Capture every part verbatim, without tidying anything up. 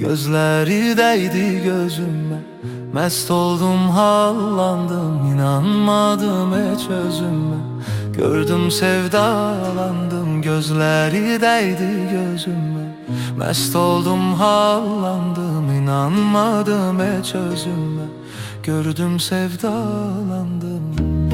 gözleri değdi gözüme. Mest oldum, hallandım, inanmadım hiç özüme. Gördüm, sevdalandım, gözleri değdi gözüme. Mest oldum, hallandım, inanmadım hiç özüme. Gördüm, sevdalandım.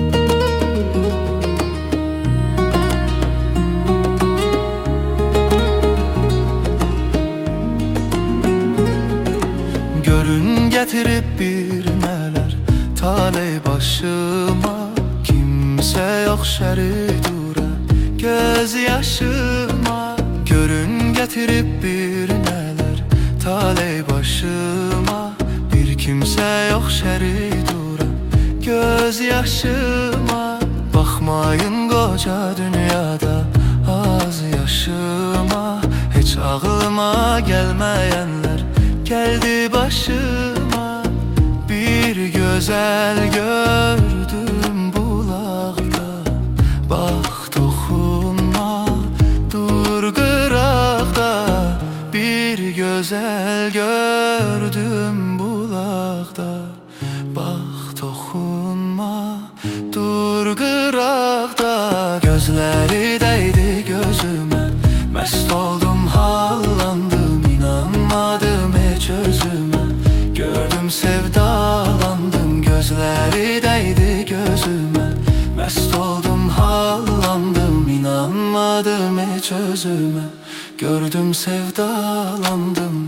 Görün getirip bir neler taley başıma. Kimse yok şeridura göz yaşıma. Görün getirip bir neler taley başıma. Bir kimse yok şeridura göz yaşıma. Bakmayın koca dünyada az yaşıma. Hiç ağlıma gelmeyenler geldi başıma. Bir güzel gördüm bulakta. Bak dokunma, dur kırakta. Bir güzel gördüm bulakta. Bak dokunma, dur kırakta. Gözleri değdi gözüme. Mest oldum, hallandım, inanmadım hiç özüme. Gördüm, sevdalandım, gözleri değdi gözüme. Mest oldum, hallandım, inanmadım hiç özüme. Gördüm, sevdalandım.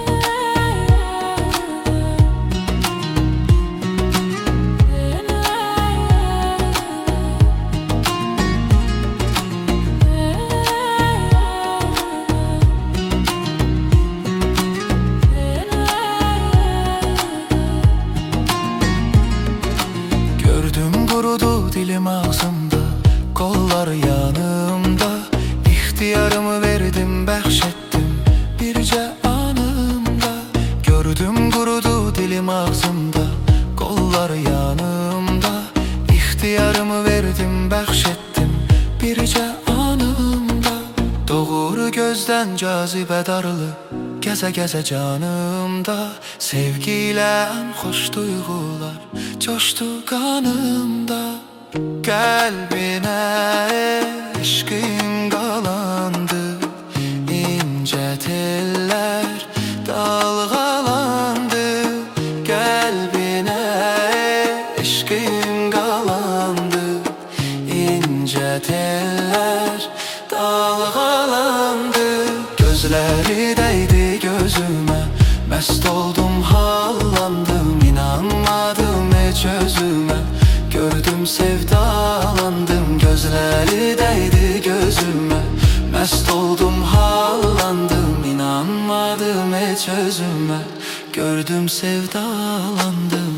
Kurudu dilim ağzımda, kollar yanımda. İhtiyarımı verdim, bəxşetdim bircə anımda. Gördüm, kurudu dilim ağzımda, kollar yanımda. İhtiyarımı verdim, bəxşetdim bircə anımda. Doğru gözden cazibədarlı, gəzə-gəzə canımda. Sevgiyle hoş duygular coştu kanımda. Kalbine eşkin qalandı, ince teller dalgalandı. Kalbine eşkin qalandı, ince teller dalgalandı. Gözleri değdi gözüme. Mest oldum, hallandım, inanmadım hiç özüme. Gördüm, sevdalandım, gözleri değdi gözüme. Mest oldum, hallandım, inanmadım hiç özüme. Gördüm, sevdalandım.